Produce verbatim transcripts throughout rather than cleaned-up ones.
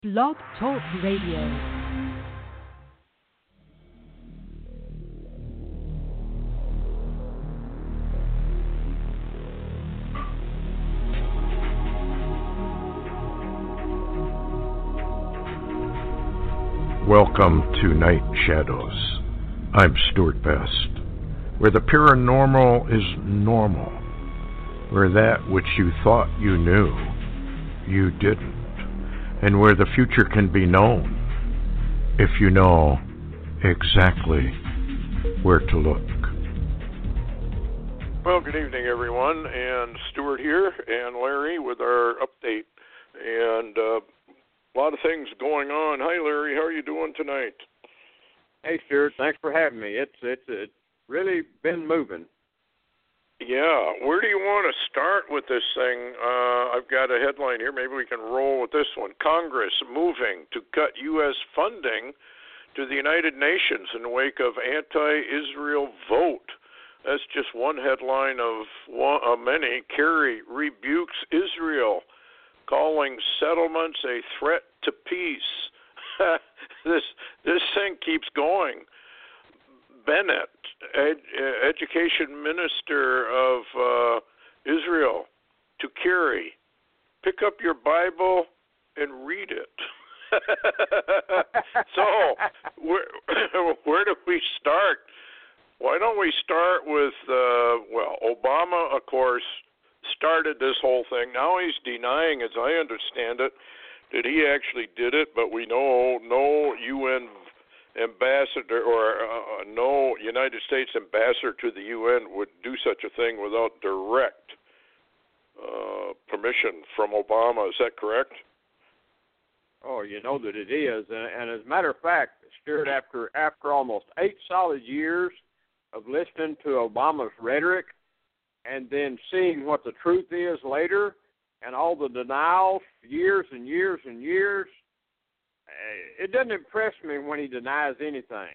Blog Talk Radio. Welcome to Night Shadows. I'm Stuart Best, where the paranormal is normal, where that which you thought you knew, you didn't, and where the future can be known if you know exactly where to look. Well, good evening, everyone, and Stuart here, and Larry with our update, and uh, a lot of things going on. Hi, Larry. How are you doing tonight? Hey, Stuart. Thanks for having me. It's it's it's really been moving. Yeah. Where do you want to start with this thing? Uh, I've got a headline here. Maybe we can roll with this one. Congress moving to cut U S funding to the United Nations in the wake of anti-Israel vote. That's just one headline of one, uh, many. Kerry rebukes Israel, calling settlements a threat to peace. this this thing keeps going. Bennett, ed, education minister of uh, Israel, to Kerry, pick up your Bible and read it. So, where, where do we start? Why don't we start with, uh, well, Obama, of course, started this whole thing. Now he's denying, as I understand it, that he actually did it, but we know no U N ambassador or uh, no United States ambassador to the U N would do such a thing without direct uh, permission from Obama. Is that correct? Oh, you know that it is. And, and as a matter of fact, Stuart, after, after almost eight solid years of listening to Obama's rhetoric, and then seeing what the truth is later, and all the denials, years and years and years, it doesn't impress me when he denies anything.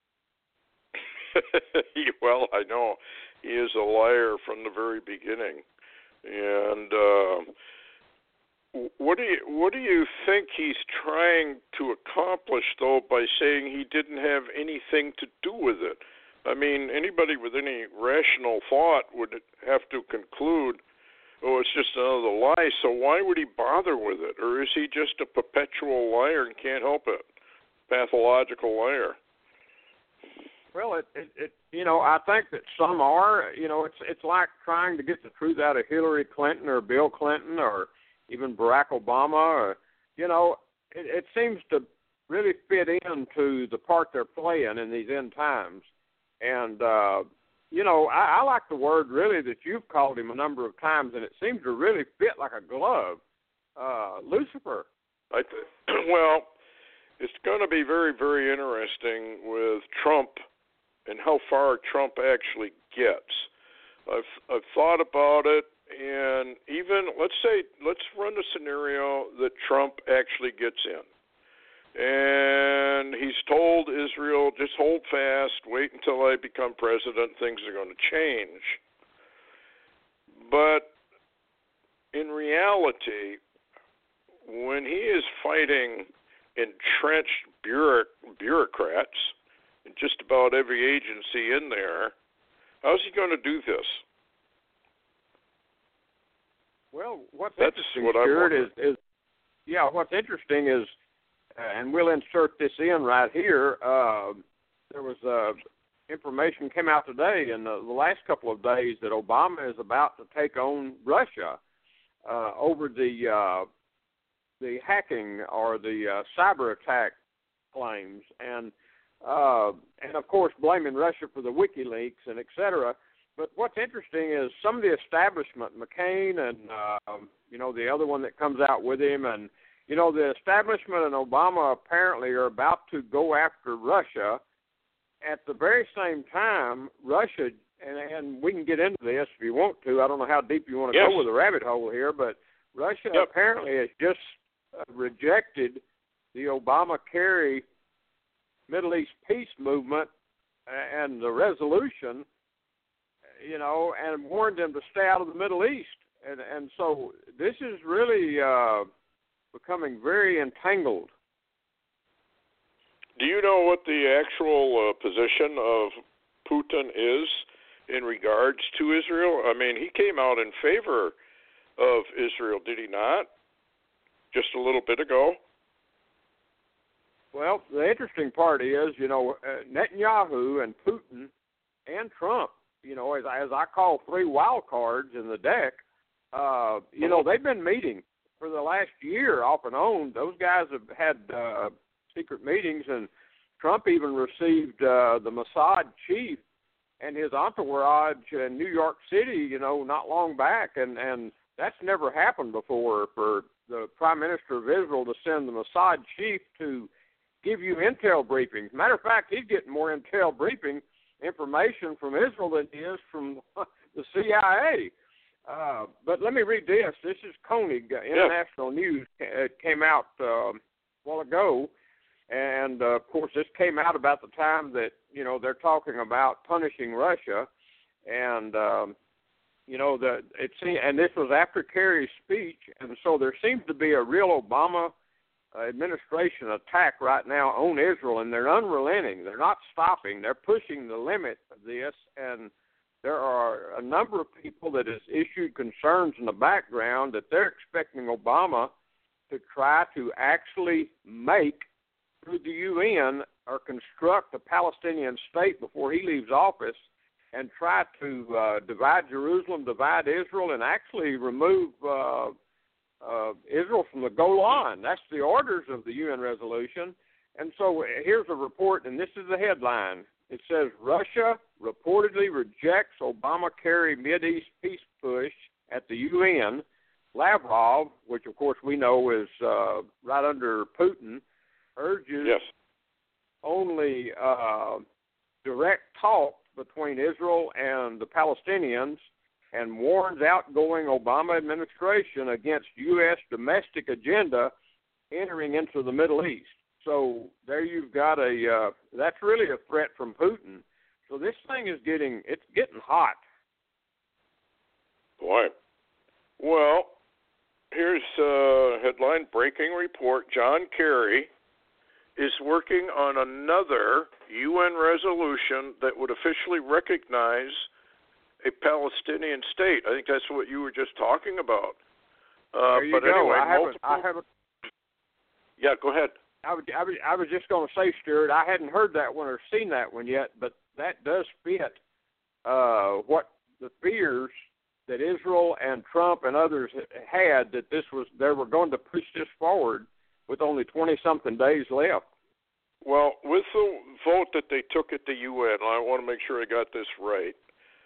Well, I know he is a liar from the very beginning. And uh, what do you what do you think he's trying to accomplish, though, by saying he didn't have anything to do with it? I mean, anybody with any rational thought would have to conclude, oh, it's just another lie, so why would he bother with it? Or is he just a perpetual liar and can't help it? Pathological liar. Well, it, it, it you know, I think that some are. You know, it's it's like trying to get the truth out of Hillary Clinton or Bill Clinton or even Barack Obama. Or, you know, it, it seems to really fit into the part they're playing in these end times. And, uh, you know, I, I like the word really that you've called him a number of times, and it seems to really fit like a glove. Uh, Lucifer. I th- well, it's going to be very, very interesting with Trump and how far Trump actually gets. I've I've thought about it, and even let's say let's run a scenario that Trump actually gets in. And he's told Israel, just hold fast, wait until I become president, things are going to change. But in reality, when he is fighting entrenched bureauc- bureaucrats in just about every agency in there, how's he going to do this? Well, what's That's interesting, what Stuart, I'm is, is, yeah, what's interesting is, Uh, and we'll insert this in right here. Uh, there was uh, information came out today in the, the last couple of days that Obama is about to take on Russia uh, over the uh, the hacking or the uh, cyber attack claims, and uh, and of course blaming Russia for the WikiLeaks and et cetera. But what's interesting is some of the establishment, McCain and uh, you know the other one that comes out with him, and you know, the establishment and Obama apparently are about to go after Russia. At the very same time, Russia, and, and we can get into this if you want to. I don't know how deep you want to yes. go with the rabbit hole here, but Russia yep. apparently has just uh, rejected the Obama-Kerry Middle East peace movement and the resolution, you know, and warned them to stay out of the Middle East. And, and so this is really... Uh, becoming very entangled. Do you know what the actual uh, position of Putin is in regards to Israel? I mean, he came out in favor of Israel, did he not? Just a little bit ago. Well, the interesting part is, you know, uh, Netanyahu and Putin and Trump, you know, as, as I call three wild cards in the deck, uh, you know, they've been meeting for the last year off and on. Those guys have had uh, secret meetings, and Trump even received uh, the Mossad chief and his entourage in New York City, you know, not long back, and, and that's never happened before for the Prime Minister of Israel to send the Mossad chief to give you intel briefings. Matter of fact, he's getting more intel briefing information from Israel than he is from the C I A. Uh, but let me read this. This is Koenig, uh, International yeah. News. It came out uh, a while ago. And, uh, of course, this came out about the time that, you know, they're talking about punishing Russia. And, um, you know, the, it seemed, and this was after Kerry's speech. And so there seems to be a real Obama administration attack right now on Israel, and they're unrelenting. They're not stopping. They're pushing the limit of this. And there are a number of people that has issued concerns in the background that they're expecting Obama to try to actually make through the U N or construct a Palestinian state before he leaves office and try to uh, divide Jerusalem, divide Israel, and actually remove uh, uh, Israel from the Golan. That's the orders of the U N resolution. And so here's a report, and this is the headline. It says, Russia reportedly rejects Obama-Kerry Mideast peace push at the U N. Lavrov, which of course we know is uh, right under Putin, urges yes. only uh, direct talk between Israel and the Palestinians and warns outgoing Obama administration against U S domestic agenda entering into the Middle East. So there you've got a, uh, that's really a threat from Putin. So this thing is getting, it's getting hot. Boy. Well, here's a headline, breaking report. John Kerry is working on another U N resolution that would officially recognize a Palestinian state. I think that's what you were just talking about. Uh, there you but go. anyway, I haven't, multiple... I haven't. Yeah, go ahead. I, would, I, was, I was just going to say, Stuart, I hadn't heard that one or seen that one yet, but that does fit uh, what the fears that Israel and Trump and others had, that this was they were going to push this forward with only twenty-something days left. Well, with the vote that they took at the U N, I want to make sure I got this right.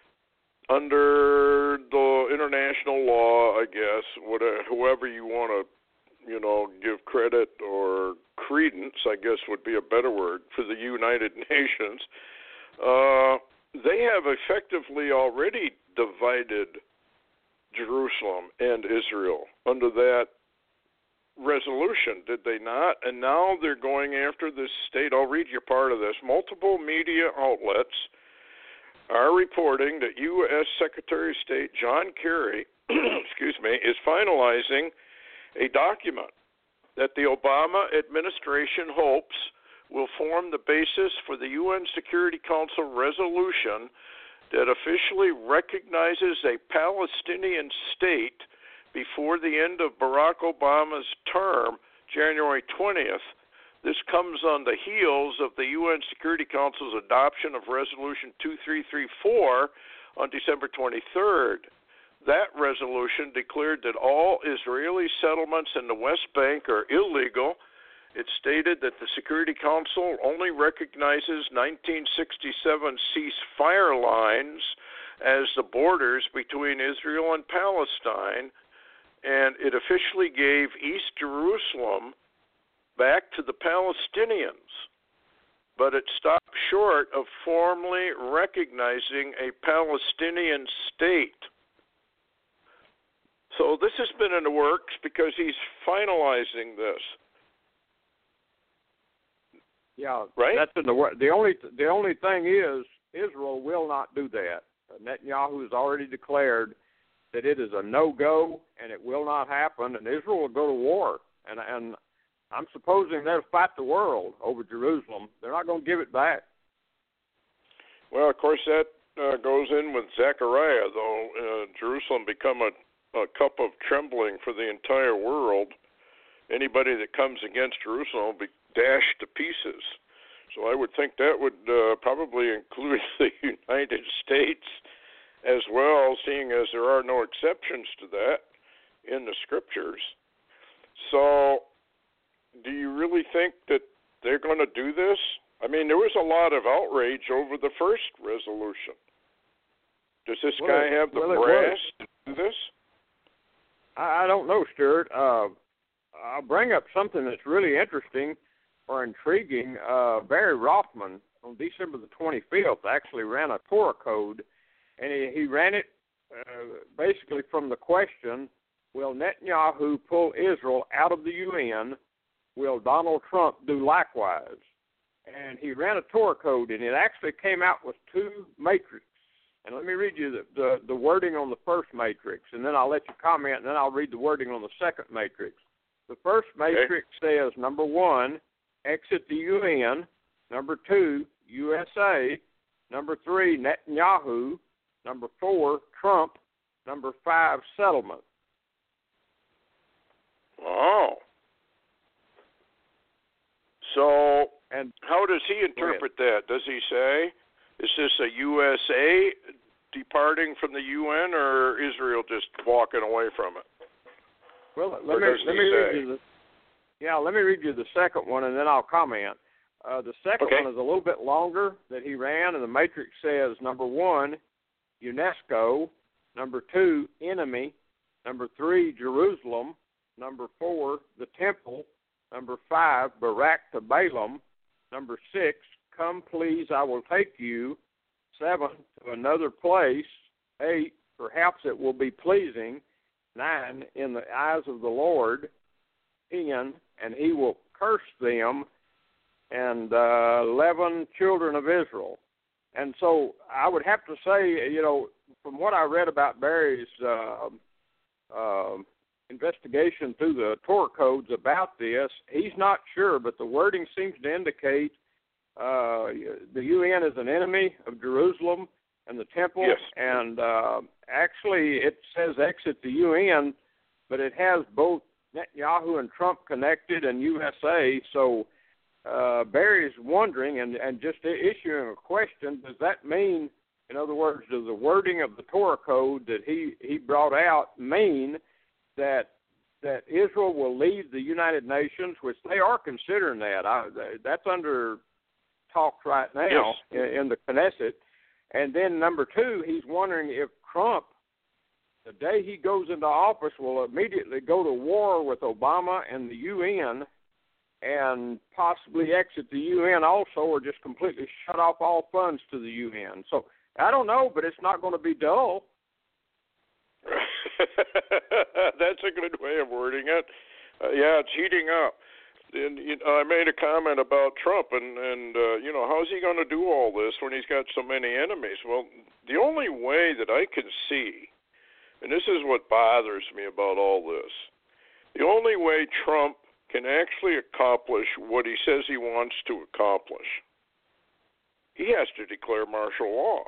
Under the international law, I guess, whatever, whoever you want to, you know, give credit or credence, I guess would be a better word, for the United Nations, uh, they have effectively already divided Jerusalem and Israel under that resolution, did they not? And now they're going after this state. I'll read you part of this. Multiple media outlets are reporting that U S Secretary of State John Kerry, excuse me, is finalizing a document that the Obama administration hopes will form the basis for the U N Security Council resolution that officially recognizes a Palestinian state before the end of Barack Obama's term, January twentieth. This comes on the heels of the U N Security Council's adoption of Resolution two three three four on December twenty-third. That resolution declared that all Israeli settlements in the West Bank are illegal. It stated that the Security Council only recognizes nineteen sixty-seven ceasefire lines as the borders between Israel and Palestine, and it officially gave East Jerusalem back to the Palestinians. But it stopped short of formally recognizing a Palestinian state. So this has been in the works because he's finalizing this. Yeah, right. That's in the work. The only the only thing is Israel will not do that. Netanyahu has already declared that it is a no-go and it will not happen, and Israel will go to war. and and I'm supposing they'll fight the world over Jerusalem. They're not going to give it back. Well, of course, that uh, goes in with Zechariah, though. Uh, Jerusalem become a, a cup of trembling for the entire world. Anybody that comes against Jerusalem will be dashed to pieces. So I would think that would uh, probably include the United States as well, seeing as there are no exceptions to that in the scriptures. So do you really think that they're going to do this? I mean, there was a lot of outrage over the first resolution. Does this well, guy have the well, brass to do this? I, I don't know, Stuart. Uh, I'll bring up something that's really interesting or intriguing. Uh, Barry Rothman, on December the twenty-fifth, actually ran a Torah code, and he, he ran it uh, basically from the question, will Netanyahu pull Israel out of the U N? Will Donald Trump do likewise? And he ran a Torah code, and it actually came out with two matrices. And let me read you the, the, the wording on the first matrix, and then I'll let you comment, and then I'll read the wording on the second matrix. The first matrix okay. says, number one, exit the U N. Number two, U S A. Number three, Netanyahu. Number four, Trump. Number five, settlement. Oh. So, and how does he interpret that? Does he say, is this a U S A departing from the U N, or Israel just walking away from it? Well, let me let me read you the yeah. Let me read you the second one, and then I'll comment. Uh, the second okay. one is a little bit longer that he ran, and the matrix says number one, UNESCO. Number two, enemy. Number three, Jerusalem. Number four, the temple. Number five, Barak to Balaam. Number six, come please, I will take you. Seven, to another place. Eight, perhaps it will be pleasing. Nine, in the eyes of the Lord. Ten, and he will curse them. And uh, eleven, children of Israel. And so I would have to say, you know, from what I read about Barry's uh, uh, investigation through the Torah codes about this, he's not sure, but the wording seems to indicate uh, the U N is an enemy of Jerusalem and the temple. Yes. And uh, actually it says exit the U N, but it has both Netanyahu and Trump connected and U S A. So uh, Barry's wondering and, and just issuing a question, does that mean, in other words, does the wording of the Torah code that he, he brought out mean that that Israel will leave the United Nations, which they are considering that. I, that's under talk right now yes. in, in the Knesset. And then number two, he's wondering if Trump, the day he goes into office, will immediately go to war with Obama and the U N and possibly exit the U N also, or just completely shut off all funds to the U N. So I don't know, but it's not going to be dull. That's a good way of wording it. Uh, yeah, it's heating up. And you know, I made a comment about Trump, and and uh, you know, how's he going to do all this when he's got so many enemies? Well, the only way that I can see, and this is what bothers me about all this, the only way Trump can actually accomplish what he says he wants to accomplish, he has to declare martial law.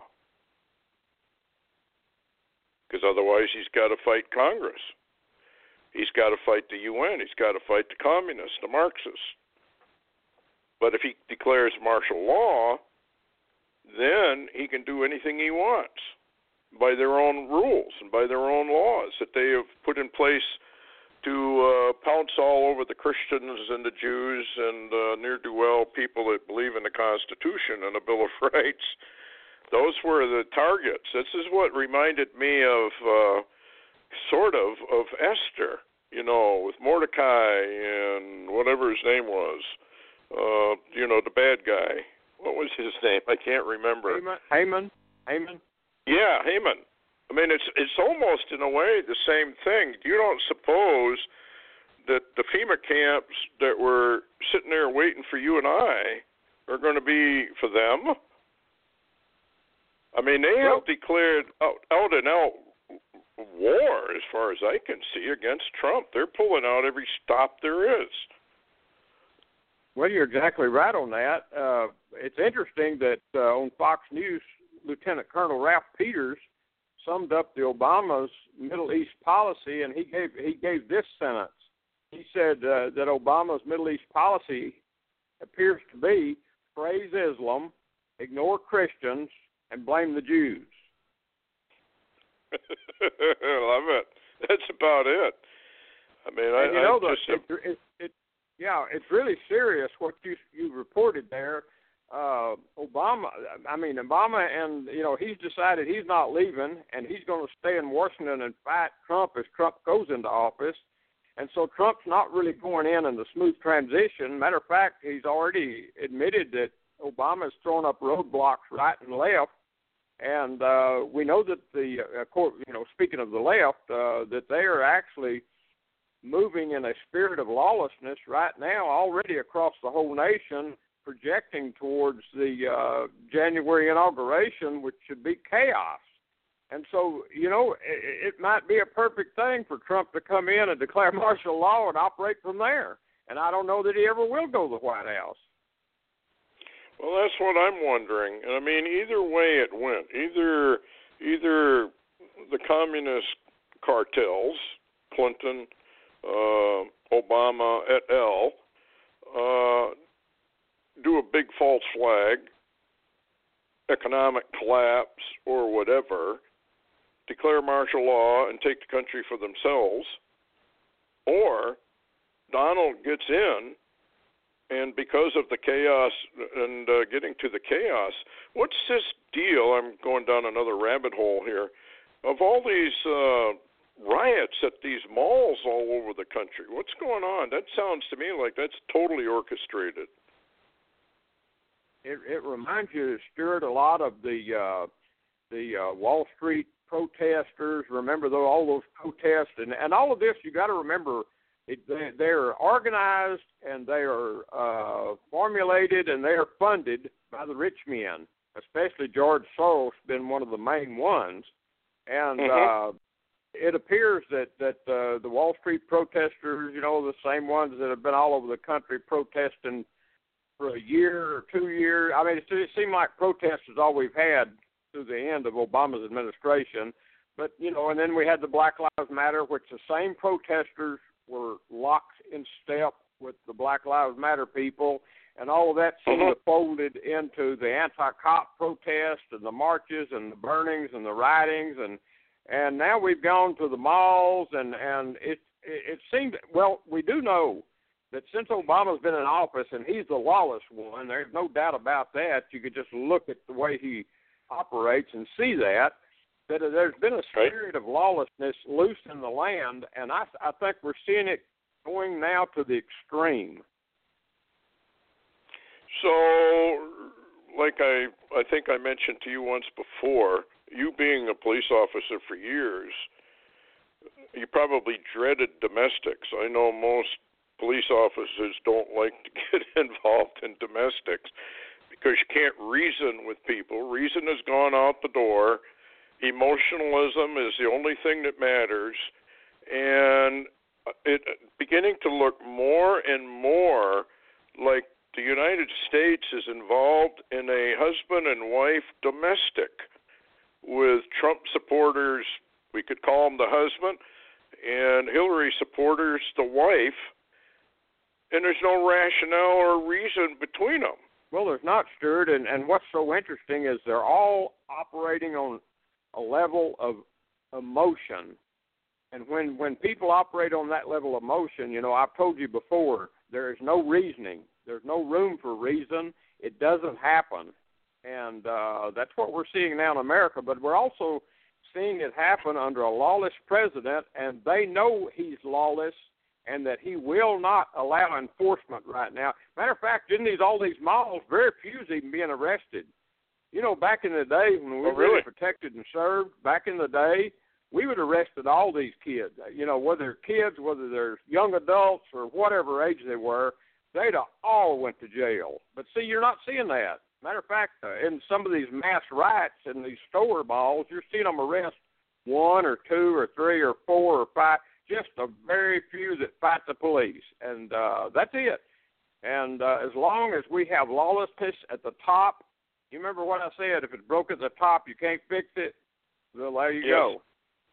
Because otherwise he's got to fight Congress. He's got to fight the U N. He's got to fight the communists, the Marxists. But if he declares martial law, then he can do anything he wants by their own rules and by their own laws that they have put in place to uh, pounce all over the Christians and the Jews and uh, ne'er-do-well people that believe in the Constitution and the Bill of Rights. Those were the targets. This is what reminded me of, uh, sort of, of Esther, you know, with Mordecai and whatever his name was. Uh, you know, the bad guy. What was his name? I can't remember. Haman. Haman. Yeah, Haman. I mean, it's it's almost in a way the same thing. You don't suppose that the FEMA camps that were sitting there waiting for you and I are going to be for them? I mean, they have declared out, out and out war, as far as I can see, against Trump. They're pulling out every stop there is. Well, you're exactly right on that. Uh, it's interesting that uh, on Fox News, Lieutenant Colonel Ralph Peters summed up the Obama's Middle East policy, and he gave he gave this sentence. He said uh, that Obama's Middle East policy appears to be praise Islam, ignore Christians, and blame the Jews. Love it. That's about it. I mean, I, and you know, I the, just it, it, it, yeah, it's really serious what you you reported there. Uh, Obama, I mean, Obama, and you know, he's decided he's not leaving, and he's going to stay in Washington and fight Trump as Trump goes into office. And so Trump's not really going in in the smooth transition. Matter of fact, he's already admitted that Obama's thrown up roadblocks right and left. And uh, we know that the, uh, court, you know, speaking of the left, uh, that they are actually moving in a spirit of lawlessness right now, already across the whole nation, projecting towards the uh, January inauguration, which should be chaos. And so, you know, it, it might be a perfect thing for Trump to come in and declare martial law and operate from there. And I don't know that he ever will go to the White House. Well, that's what I'm wondering. And I mean, either way it went. Either either the communist cartels, Clinton, uh, Obama, et al., uh, do a big false flag, economic collapse, or whatever, declare martial law and take the country for themselves, or Donald gets in, and because of the chaos and uh, getting to the chaos, what's this deal? I'm going down another rabbit hole here. Of all these uh, riots at these malls all over the country, what's going on? That sounds to me like that's totally orchestrated. It, it reminds you, Stuart, a lot of the uh, the uh, Wall Street protesters. Remember though, all those protests and, and all of this. You got to remember, it, they, they're organized and they are uh, formulated and they are funded by the rich men. Especially George Soros, been one of the main ones. And mm-hmm. uh, it appears that that uh, the Wall Street protesters, you know, the same ones that have been all over the country protesting for a year or two years. I mean, it, it seemed like protests is all we've had through the end of Obama's administration. But, you know, and then we had the Black Lives Matter, which the same protesters were locked in step with the Black Lives Matter people, and all of that seemed mm-hmm. to folded into the anti-cop protests and the marches and the burnings and the riotings, and and now we've gone to the malls, and, and it, it, it seemed, well, we do know that since Obama's been in office, and he's the lawless one, there's no doubt about that. You could just look at the way he operates and see that, that there's been a spirit of lawlessness loose in the land, and I, I think we're seeing it going now to the extreme. So, like I, I think I mentioned to you once before, you being a police officer for years, you probably dreaded domestics. I know most police officers don't like to get involved in domestics because you can't reason with people. Reason has gone out the door. Emotionalism is the only thing that matters. And it beginning to look more and more like the United States is involved in a husband and wife domestic with Trump supporters, we could call them the husband, and Hillary supporters the wife, and there's no rationale or reason between them. Well, there's not, Stuart, and, and what's so interesting is they're all operating on a level of emotion. And when, when people operate on that level of emotion, you know, I've told you before, there is no reasoning. There's no room for reason. It doesn't happen. And uh, that's what we're seeing now in America. But we're also seeing it happen under a lawless president, and they know he's lawless and that he will not allow enforcement right now. Matter of fact, in these all these malls, very few is even being arrested. You know, back in the day when we oh, were really? really protected and served, back in the day, we would have arrested all these kids. You know, whether they're kids, whether they're young adults or whatever age they were, they'd have all went to jail. But see, you're not seeing that. Matter of fact, uh, in some of these mass riots in these store malls, you're seeing them arrest one or two or three or four or five, just a very few that fight the police, and uh, that's it. And uh, as long as we have lawlessness at the top, you remember what I said, if it's broke at the top, you can't fix it, well, there you yes. go.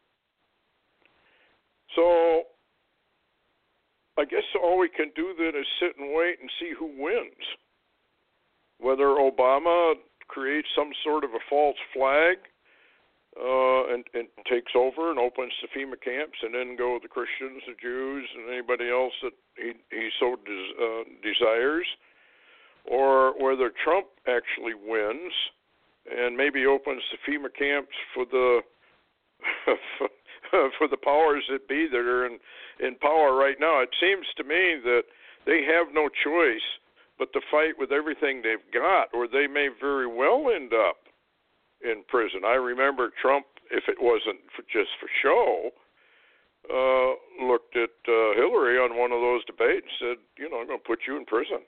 So I guess all we can do then is sit and wait and see who wins. Whether Obama creates some sort of a false flag uh, and, and takes over and opens the FEMA camps, and then go the Christians, the Jews, and anybody else that he, he so des, uh, desires, or whether Trump actually wins and maybe opens the FEMA camps for the for the powers that be that are in, in power right now. It seems to me that they have no choice but to fight with everything they've got, or they may very well end up in prison. I remember Trump, if it wasn't for, just for show, uh, looked at uh, Hillary on one of those debates and said, you know, I'm going to put you in prison.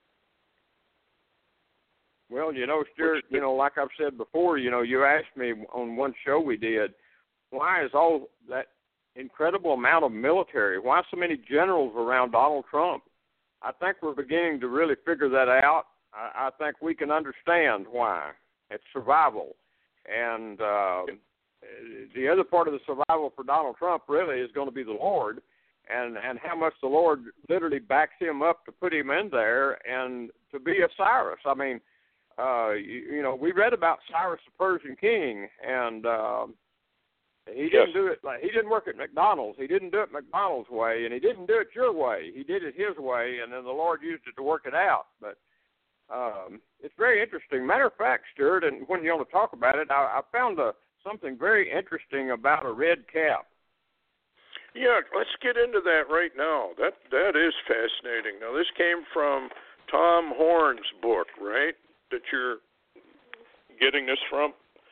Well, you know, Stuart, you know, like I've said before, you know, you asked me on one show we did, why is all that incredible amount of military, why so many generals around Donald Trump? I think we're beginning to really figure that out. I, I think we can understand why. It's survival. And uh, the other part of the survival for Donald Trump really is going to be the Lord, and, and how much the Lord literally backs him up to put him in there and to be a Cyrus. I mean, uh, you, you know, we read about Cyrus the Persian king, and uh, he didn't yes. do it like he didn't work at McDonald's. He didn't do it McDonald's way, and he didn't do it your way. He did it his way, and then the Lord used it to work it out. But um, it's very interesting. Matter of fact, Stuart, and when you want to talk about it, I, I found a, something very interesting about a red cap. Yeah, let's get into that right now. That that is fascinating. Now, this came from Tom Horn's book, right? That you're getting this from.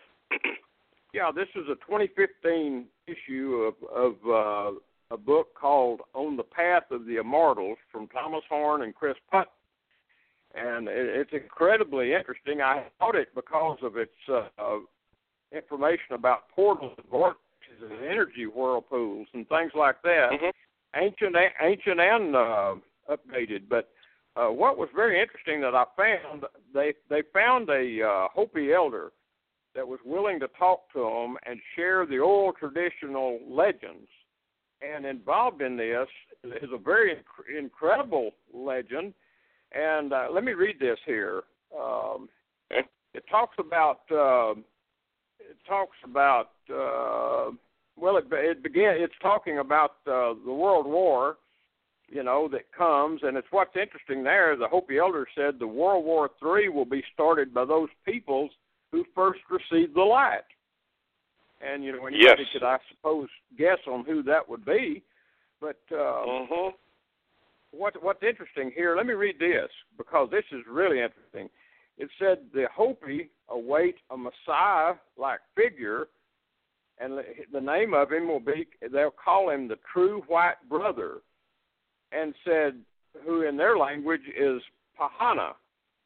Yeah, this is a twenty fifteen issue of, of uh, a book called On the Path of the Immortals from Thomas Horn and Chris Putnam. And it, it's incredibly interesting. I bought it because of its uh, uh, information about portals and vortexes and energy whirlpools and things like that, mm-hmm. ancient, ancient and uh, updated. But uh, what was very interesting that I found, they, they found a uh, Hopi elder that was willing to talk to them and share the oral traditional legends. And involved in this is a very inc- incredible legend. And uh, let me read this here. Um, okay. It talks about, uh, it talks about, uh, well, it, it began, it's talking about uh, the World War, you know, that comes. And it's what's interesting there, the Hopi elder said the World War Three will be started by those peoples who first received the light. And, you know, anybody yes. could, I suppose, guess on who that would be. But uh, uh-huh. what, what's interesting here, let me read this, because this is really interesting. It said the Hopi await a Messiah-like figure, and the name of him will be, they'll call him the true white brother, and said, who in their language is Pahana.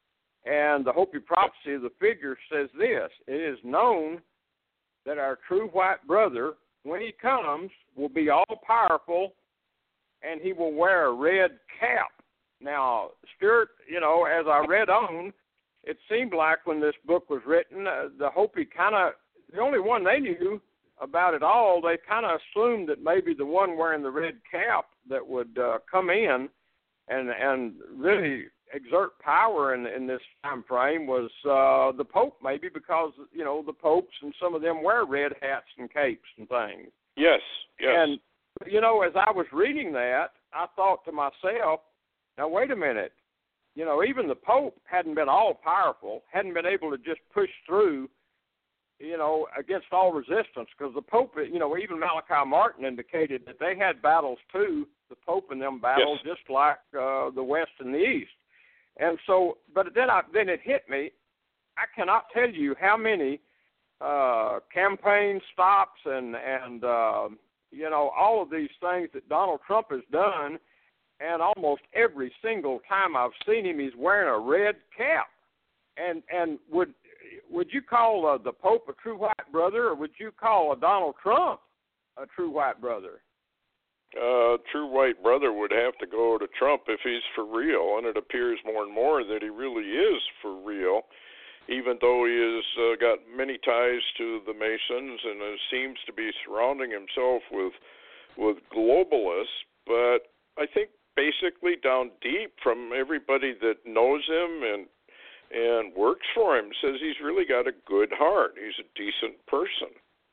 And the Hopi prophecy of the figure says this: it is known that our true white brother, when he comes, will be all-powerful, and he will wear a red cap. Now, Stuart, you know, as I read on, it seemed like when this book was written, uh, the Hopi kind of, the only one they knew about it all, they kind of assumed that maybe the one wearing the red cap that would uh, come in and and really exert power in in this time frame was uh, the Pope, maybe, because, you know, the popes and some of them wear red hats and capes and things. Yes, yes. And, you know, as I was reading that, I thought to myself, now, wait a minute. You know, even the Pope hadn't been all-powerful, hadn't been able to just push through, you know, against all resistance, because the Pope, you know, even Malachi Martin indicated that they had battles too, the Pope and them battles, yes. just like uh, the West and the East. And so, but then I, then it hit me. I cannot tell you how many uh, campaign stops and, and uh, you know, all of these things that Donald Trump has done, and almost every single time I've seen him, he's wearing a red cap. And and would would you call uh, the Pope a true white white brother, or would you call a Donald Trump a true white brother? Uh, true white brother would have to go to Trump if he's for real, and it appears more and more that he really is for real, even though he has uh, got many ties to the Masons and uh, seems to be surrounding himself with with globalists. But I think basically down deep from everybody that knows him and and works for him says he's really got a good heart. He's a decent person.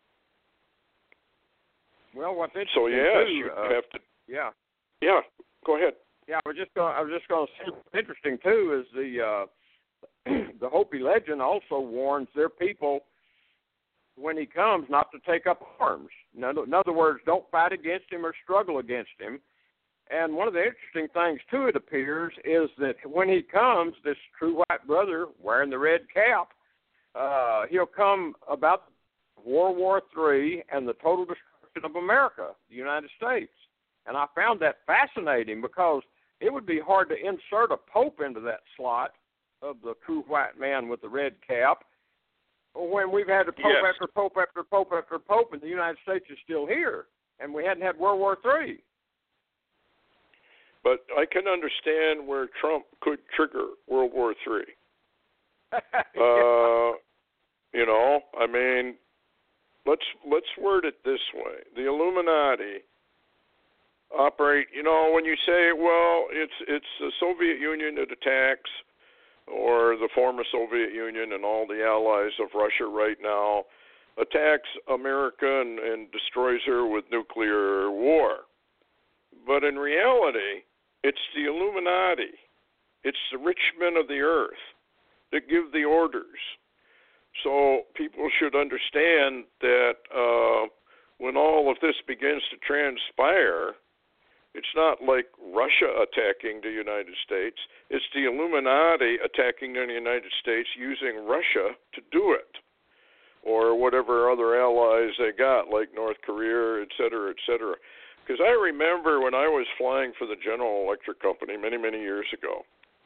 Well, what's interesting So yes, too, you uh, have to. yeah, Yeah, go ahead. yeah. I was just going. I was just going to say, what's interesting too is the uh, the Hopi legend also warns their people when he comes not to take up arms. In other, in other words, don't fight against him or struggle against him. And one of the interesting things too, it appears, is that when he comes, this true white brother wearing the red cap, uh, he'll come about World War Three and the total destruction of America, the United States. And I found that fascinating because it would be hard to insert a pope into that slot of the true white man with the red cap when we've had a pope Yes. after pope after pope after pope and the United States is still here and we hadn't had World War Three. But I can understand where Trump could trigger World War Three. uh, you know, I mean, let's let's word it this way: the Illuminati operate. You know, when you say, well, it's it's the Soviet Union that attacks, or the former Soviet Union and all the allies of Russia right now attacks America and, and destroys her with nuclear war. But in reality, it's the Illuminati. It's the rich men of the earth that give the orders. So people should understand that uh, when all of this begins to transpire, it's not like Russia attacking the United States. It's the Illuminati attacking the United States using Russia to do it, or whatever other allies they got, like North Korea, et cetera, et cetera. Because I remember when I was flying for the General Electric Company many, many years ago,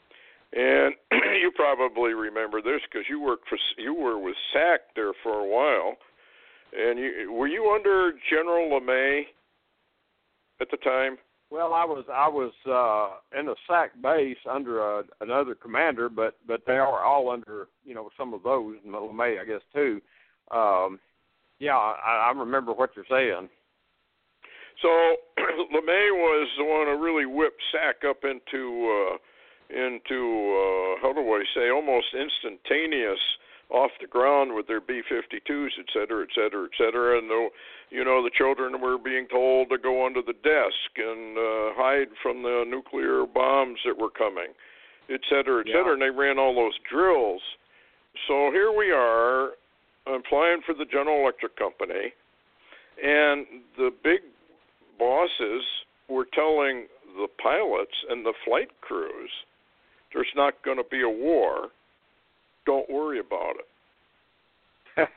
and you probably remember this because you worked for you were with S A C there for a while, and you, were you under General LeMay at the time? Well, I was I was uh, in a S A C base under a, another commander, but but they are all under you know some of those, and LeMay I guess too. Um, yeah, I, I remember what you're saying. So LeMay was the one who really whipped S A C up into uh, into uh, how do I say almost instantaneous off the ground with their B fifty-twos, et cetera, et cetera, et cetera. And the, you know the children were being told to go under the desk and uh, hide from the nuclear bombs that were coming, et cetera, et yeah. cetera. And they ran all those drills. So here we are. I'm flying for the General Electric Company, and the big bosses were telling the pilots and the flight crews, there's not going to be a war. Don't worry about it.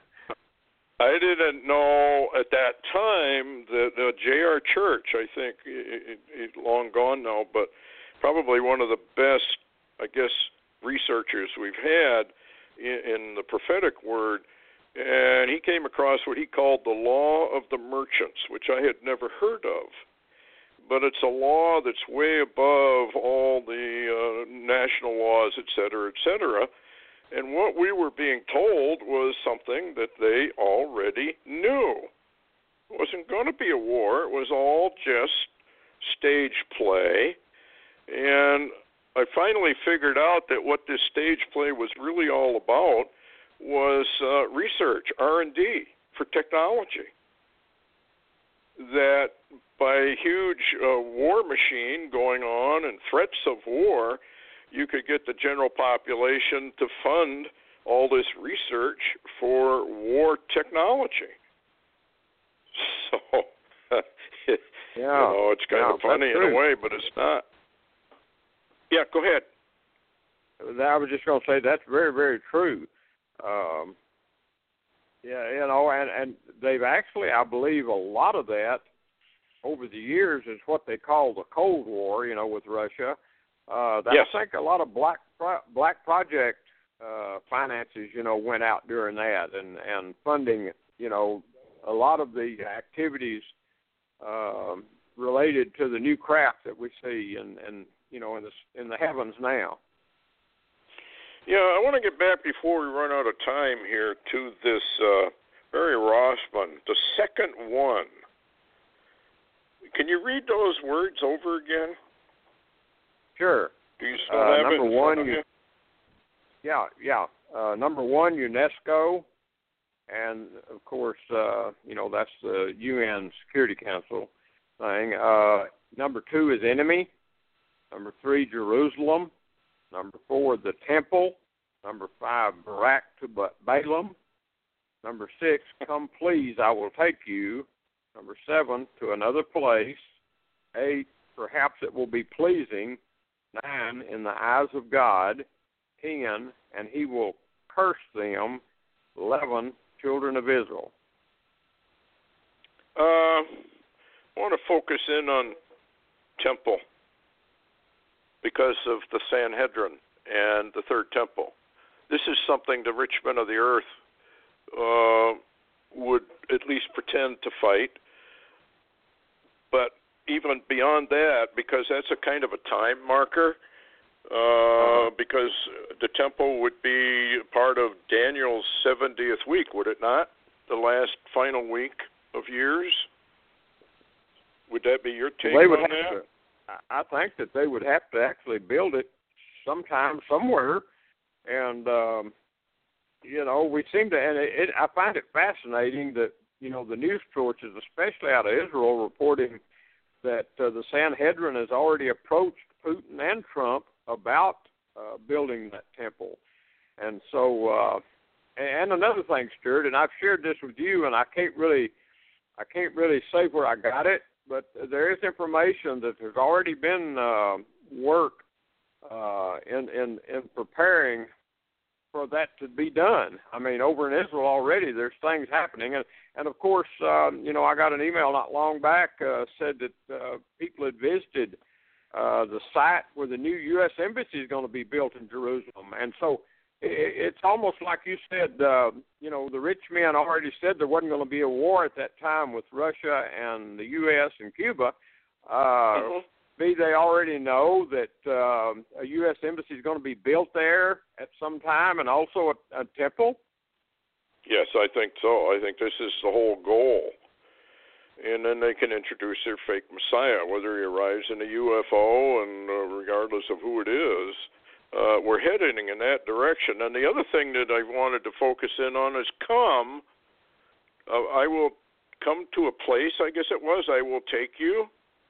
I didn't know at that time that uh, J R Church, I think, he's long gone now, but probably one of the best, I guess, researchers we've had in, in the prophetic word, and he came across what he called the law of the merchants, which I had never heard of. But it's a law that's way above all the uh, national laws, et cetera, et cetera. And what we were being told was something that they already knew. It wasn't going to be a war. It was all just stage play. And I finally figured out that what this stage play was really all about was uh, research, R and D for technology. That by a huge uh, war machine going on and threats of war, you could get the general population to fund all this research for war technology. So, it, yeah, you know, it's kind yeah, of funny in a way, but it's not. Yeah, go ahead. I was just going to say that's very, very true. Um, yeah, you know, and, and they've actually, I believe, a lot of that over the years is what they call the Cold War, you know, with Russia. Uh, that, yes. I think a lot of black pro- black project uh, finances, you know, went out during that, and, and funding, you know, a lot of the activities um, related to the new craft that we see, and, and you know, in the in the heavens now. Yeah, I want to get back before we run out of time here to this uh, Barry Rossman, the second one. Can you read those words over again? Sure. Do you still uh, have number it? one, you, yeah, yeah. Uh, number one, UNESCO, and of course, uh, you know, that's the U N Security Council thing. Uh, number two is enemy. Number three, Jerusalem. Number four, the temple. Number five, Barak to Balaam. Number six, come please, I will take you. Number seven, to another place. Eight, perhaps it will be pleasing. Nine, in the eyes of God. Ten, and he will curse them. Eleven, children of Israel. Uh, I want to focus in on temple because of the Sanhedrin and the third temple. This is something the rich men of the earth uh, would at least pretend to fight. But even beyond that, because that's a kind of a time marker, uh, because the temple would be part of Daniel's seventieth week, would it not? The last final week of years? Would that be your take well, they would on have that? To, I think that they would have to actually build it sometime, somewhere. And, um, you know, we seem to, and it, it, I find it fascinating that, you know, the news sources, especially out of Israel, reporting that uh, the Sanhedrin has already approached Putin and Trump about uh, building that temple. And so, uh, and another thing, Stuart, and I've shared this with you, and I can't really, I can't really say where I got it, but there is information that there's already been uh, work uh, in, in in preparing for that to be done. I mean, over in Israel already, there's things happening, and and of course, um, you know, I got an email not long back uh, said that uh, people had visited uh, the site where the new U S embassy is going to be built in Jerusalem, and so it, it's almost like you said. Uh, you know, the rich men already said there wasn't going to be a war at that time with Russia and the U S and Cuba. Uh, mm-hmm. B, they already know that uh, a U S embassy is going to be built there at some time, and also a, a temple. Yes, I think so. I think this is the whole goal. And then they can introduce their fake Messiah, whether he arrives in a U F O, and uh, regardless of who it is, uh, we're heading in that direction. And the other thing that I wanted to focus in on is come, uh, I will come to a place, I guess it was, I will take you.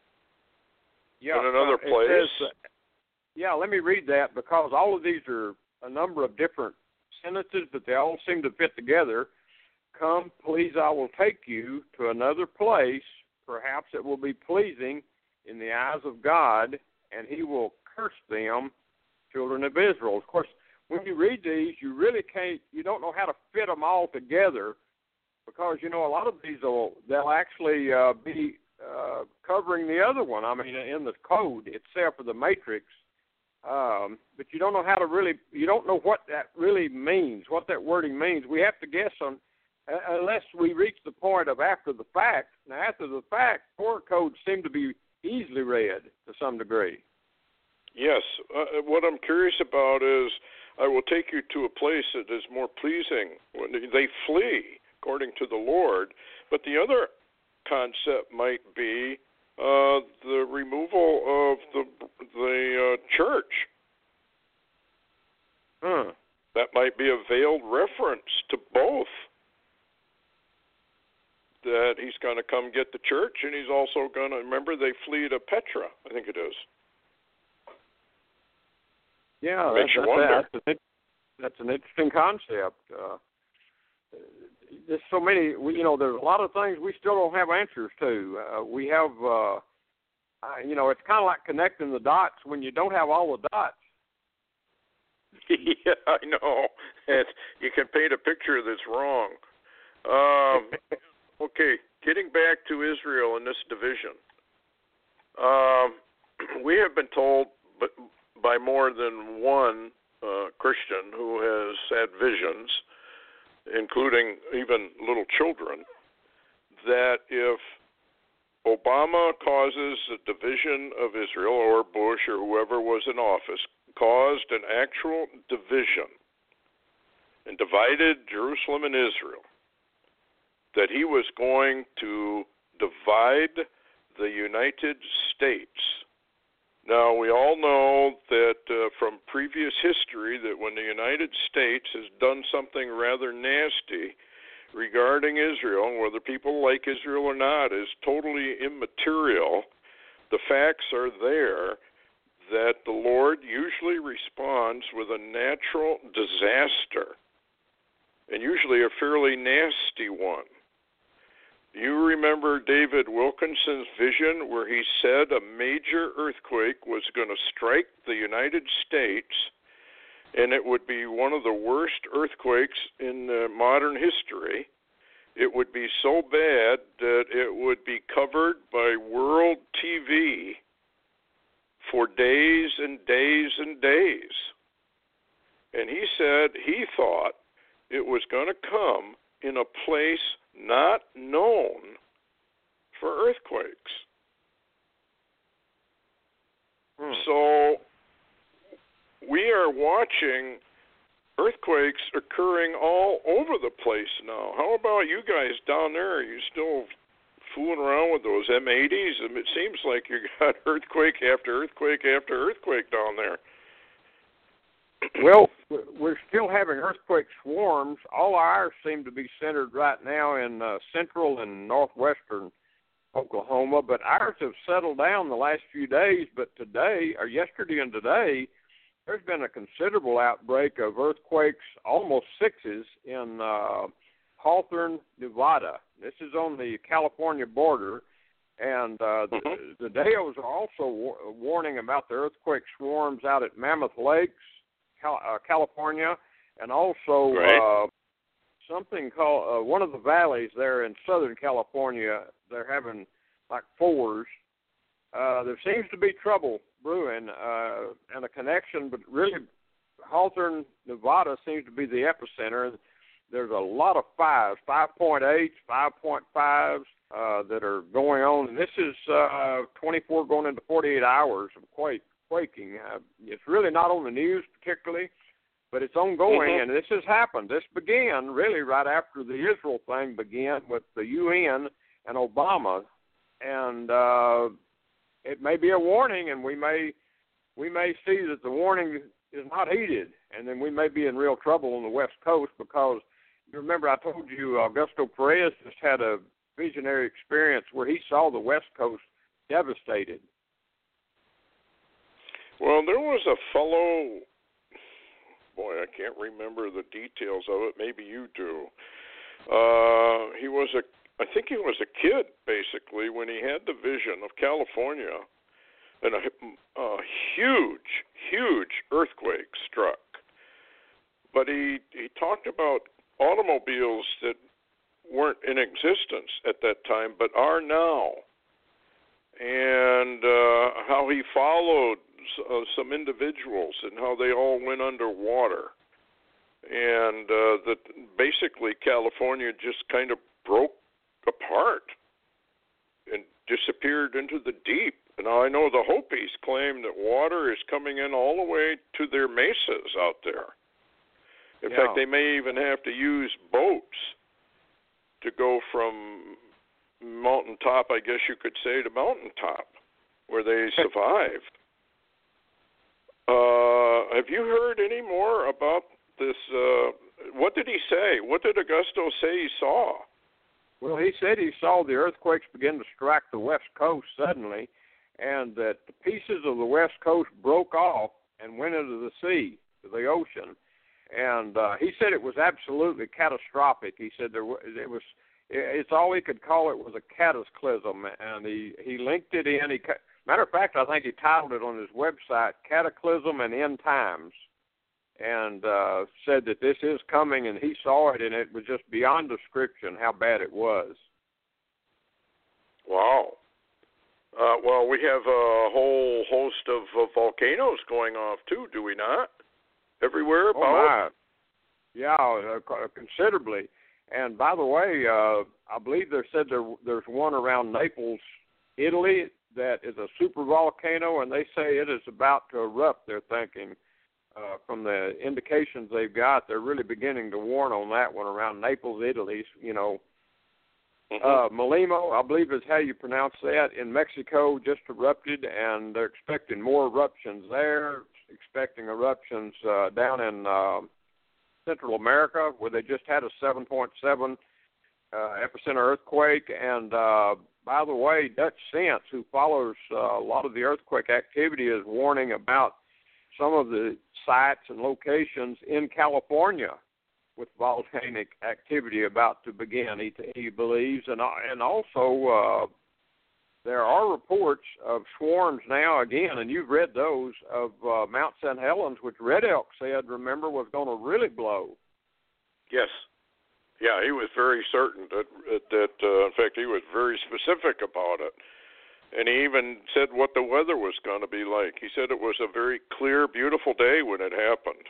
Yeah, in another uh, place. Says, uh, yeah, let me read that, because all of these are a number of different sentences, but they all seem to fit together. Come, please, I will take you to another place. Perhaps it will be pleasing in the eyes of God, and he will curse them, children of Israel. Of course, when you read these, you really can't, you don't know how to fit them all together, because, you know, a lot of these will, they'll actually uh, be Uh, covering the other one. I mean, in the code itself or the matrix, um, but you don't know how to really, you don't know what that really means, what that wording means. We have to guess on, uh, unless we reach the point of after the fact. Now, after the fact, Torah codes seem to be easily read to some degree. Yes. Uh, what I'm curious about is, I will take you to a place that is more pleasing. When they flee, according to the Lord. But the other concept might be uh, the removal of the the uh, church. Hmm. That might be a veiled reference to both. That he's going to come get the church, and he's also going to, remember, they flee to Petra, I think it is. Yeah, Makes that's, you that's, wonder. that's, an, that's an interesting concept. Uh, There's so many, you know, there's a lot of things we still don't have answers to. Uh, we have, uh, uh, you know, it's kind of like connecting the dots when you don't have all the dots. Yeah, I know. It's, you can paint a picture that's wrong. Um, okay, getting back to Israel and this division. Um, we have been told by more than one uh, Christian who has had visions, including even little children, that if Obama causes a division of Israel, or Bush or whoever was in office, caused an actual division and divided Jerusalem and Israel, that he was going to divide the United States. Now, we all know that uh, from previous history that when the United States has done something rather nasty regarding Israel, whether people like Israel or not is totally immaterial. The facts are there that the Lord usually responds with a natural disaster, and usually a fairly nasty one. You remember David Wilkinson's vision where he said a major earthquake was going to strike the United States, and it would be one of the worst earthquakes in uh, modern history. It would be so bad that it would be covered by world T V for days and days and days. And he said he thought it was going to come in a place not known for earthquakes. Hmm. So we are watching earthquakes occurring all over the place now. How about you guys down there? Are you still fooling around with those M eighties? I mean, it seems like you got earthquake after earthquake after earthquake down there. Well, we're still having earthquake swarms. All ours seem to be centered right now in uh, central and northwestern Oklahoma, but ours have settled down the last few days. But today, or yesterday and today, there's been a considerable outbreak of earthquakes, almost sixes, in uh, Hawthorne, Nevada. This is on the California border, and uh, the, mm-hmm. the Deos are also war- warning about the earthquake swarms out at Mammoth Lakes, Cal- uh, California, and also uh, something called uh, one of the valleys there in Southern California. They're having like fours. Uh, there seems to be trouble brewing uh, and a connection, but really Hawthorne, Nevada seems to be the epicenter. There's a lot of fives, five point eights, five point fives uh, that are going on, and this is uh, twenty-four going into forty-eight hours of quake. Quaking. Uh, it's really not on the news particularly, but it's ongoing, mm-hmm. and this has happened. This began really right after the Israel thing began with the U N and Obama, and uh, it may be a warning, and we may we may see that the warning is not heeded, and then we may be in real trouble on the West Coast because you remember I told you Augusto Perez just had a visionary experience where he saw the West Coast devastated. Well, there was a fellow, boy, I can't remember the details of it. Maybe you do. Uh, he was a, I think he was a kid, basically, when he had the vision of California, and a, a huge, huge earthquake struck. But he, he talked about automobiles that weren't in existence at that time, but are now, and uh, how he followed Uh, some individuals and how they all went underwater, and uh, that basically California just kind of broke apart and disappeared into the deep. And now I know the Hopis claim that water is coming in all the way to their mesas out there. In yeah. fact, they may even have to use boats to go from mountaintop, I guess you could say, to mountaintop, where they survived. Uh, have you heard any more about this? Uh, what did he say? What did Augusto say he saw? Well, he said he saw the earthquakes begin to strike the West Coast suddenly, and that the pieces of the West Coast broke off and went into the sea, to the ocean. And uh, he said it was absolutely catastrophic. He said there was, it was, it's all he could call it was a cataclysm, and he, he linked it in. He Matter of fact, I think he titled it on his website, Cataclysm and End Times, and uh, said that this is coming, and he saw it, and it was just beyond description how bad it was. Wow. Uh, well, we have a whole host of uh, volcanoes going off, too, do we not? everywhere about? Oh, my. Yeah, uh, considerably. And by the way, uh, I believe they said there, there's one around Naples, Italy, that is a super volcano, and they say it is about to erupt, they're thinking. Uh, from the indications they've got, they're really beginning to warn on that one around Naples, Italy, you know. Mm-hmm. Uh, Malimo, I believe is how you pronounce that, in Mexico just erupted, and they're expecting more eruptions there, expecting eruptions uh, down in uh, Central America, where they just had a seven point seven uh, epicenter earthquake. And uh, by the way, Dutch Sense, who follows uh, a lot of the earthquake activity, is warning about some of the sites and locations in California with volcanic activity about to begin, he, he believes. And, and also, uh, there are reports of swarms now, again, and you've read those, of uh, Mount Saint Helens, which Red Elk said, remember, was going to really blow. Yes. Yeah, he was very certain that, that uh, in fact, he was very specific about it. And he even said what the weather was going to be like. He said it was a very clear, beautiful day when it happened.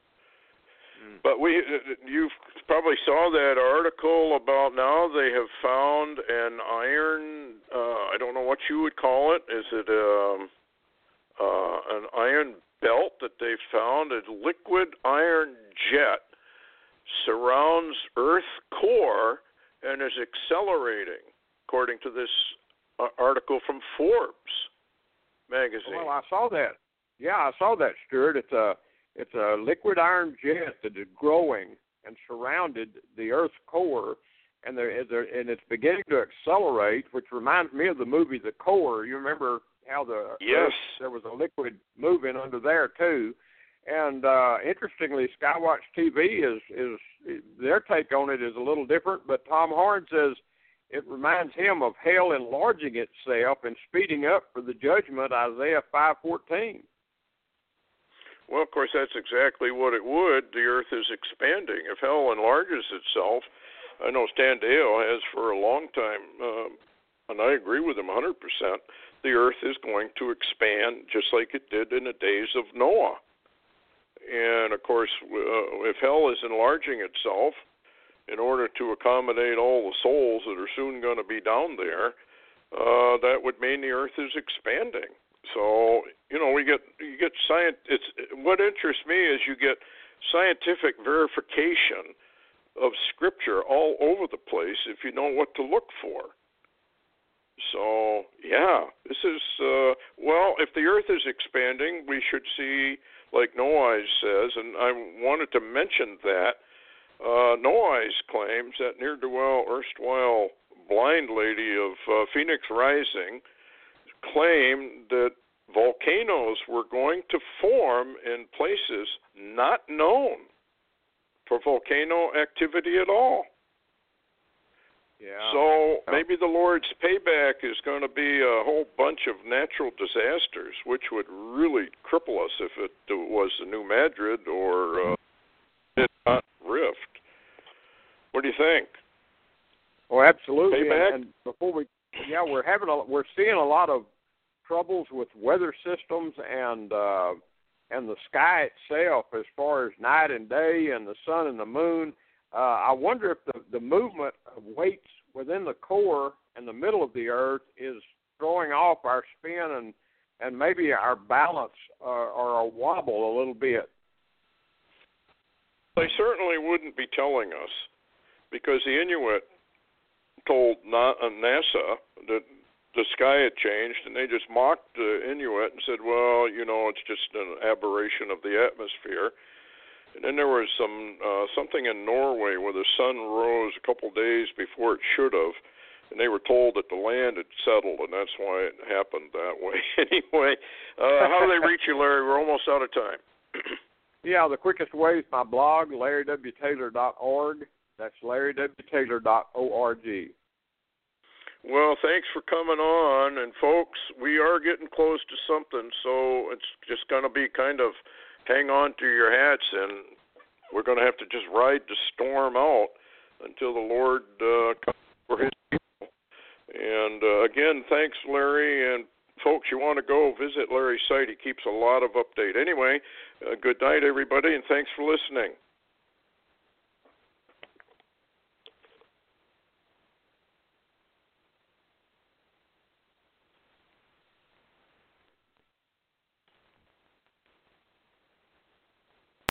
Mm. But we, you probably saw that article about now they have found an iron, uh, I don't know what you would call it. Is it um, uh, an iron belt that they found? A liquid iron jet surrounds Earth core and is accelerating, according to this uh, article from Forbes magazine. Well, I saw that. Yeah, I saw that, Stuart. It's a it's a liquid iron jet that is growing and surrounded the Earth's core, and there, there and it's beginning to accelerate, which reminds me of the movie The Core. You remember how the yes. Earth, there was a liquid moving under there too. And uh, interestingly, Skywatch T V is, is their take on it is a little different, but Tom Horn says it reminds him of hell enlarging itself and speeding up for the judgment, Isaiah five fourteen. Well, of course, that's exactly what it would. The Earth is expanding. If hell enlarges itself, I know Stan Dale has for a long time, uh, and I agree with him one hundred percent, the Earth is going to expand just like it did in the days of Noah. And, of course, uh, if hell is enlarging itself in order to accommodate all the souls that are soon going to be down there, uh, that would mean the Earth is expanding. So, you know, we get you get science. It's what interests me is you get scientific verification of Scripture all over the place if you know what to look for. So, yeah, this is uh, well. If the Earth is expanding, we should see, like Noise says, and I wanted to mention that uh, Noise claims that ne'er-do-well, erstwhile blind lady of uh, Phoenix Rising claimed that volcanoes were going to form in places not known for volcano activity at all. Yeah. So maybe the Lord's payback is going to be a whole bunch of natural disasters, which would really cripple us if it was the New Madrid or uh, did not Rift. What do you think? Oh, absolutely. Payback? And, and before we, yeah, we're having a, we're seeing a lot of troubles with weather systems and uh, and the sky itself, as far as night and day and the sun and the moon. Uh, I wonder if the, the movement of weights within the core and the middle of the Earth is throwing off our spin and, and maybe our balance uh, or a wobble a little bit. They certainly wouldn't be telling us, because the Inuit told NASA that the sky had changed, and they just mocked the Inuit and said, well, you know, it's just an aberration of the atmosphere. And then there was some uh, something in Norway where the sun rose a couple days before it should have, and they were told that the land had settled, and that's why it happened that way. Anyway, uh, how do they reach you, Larry? We're almost out of time. Yeah, the quickest way is my blog, larry w taylor dot org. That's larry w taylor dot org. Well, thanks for coming on, and folks, we are getting close to something, so it's just going to be kind of hang on to your hats, and we're going to have to just ride the storm out until the Lord uh, comes for his people. And, uh, again, thanks, Larry, and folks, you want to go visit Larry's site. He keeps a lot of update. Anyway, uh, good night, everybody, and thanks for listening.